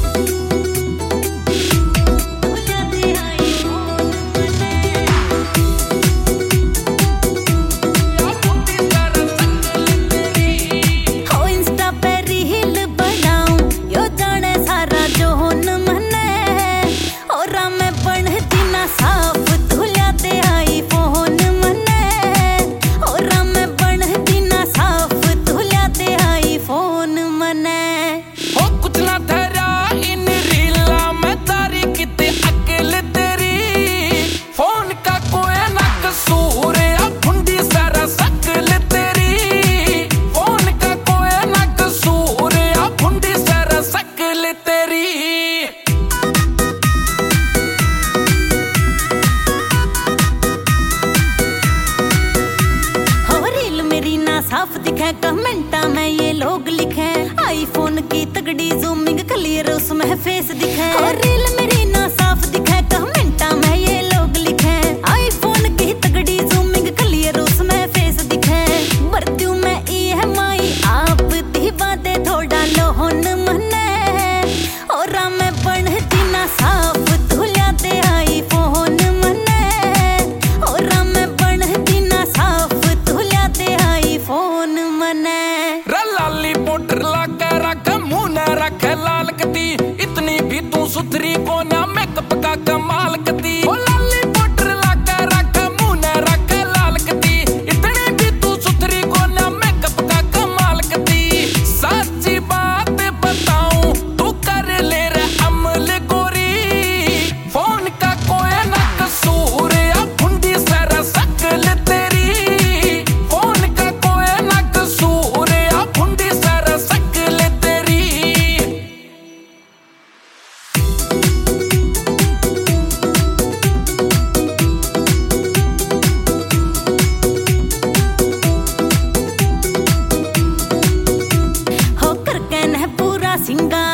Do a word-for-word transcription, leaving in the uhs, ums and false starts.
साफ दिखे कमेंटा में ये लोग लिखे, आईफोन की तगड़ी जूमिंग क्लियर उसमें फेस दिखे। और रील मेरी ना साफ दिखे कमेंटा में ये लोग लिखे, आईफोन की तगड़ी जूमिंग क्लियर उसमें फेस दिखे। बरत्यू में ई है माई आप दी बातें थोड़ा लोहन मने, और मैं बढ़ती ना साफ धुलिया दे आईफोन मने, और मैं बढ़ती ना साफ धुलिया दे आईफोन मने। लाली पाउडर लगा रख मुंह न रख लाल कती, इतनी भी तू सुथरी को ना मेकअप का कमाल कती। ओ लाली पाउडर लगा रख मुंह न रख लाल कती, इतनी भी तू सुथरी को ना मेकअप का कमाल कती। सच्ची बात बताऊं तू कर ले रे अमल गोरी, फोन का कोई ना कसूर या फुंडी सर सकल तेरी। फोन का कोई ना कसूर या फुंडी सर सकल तेरी। होकर कहना पूरा सिंगार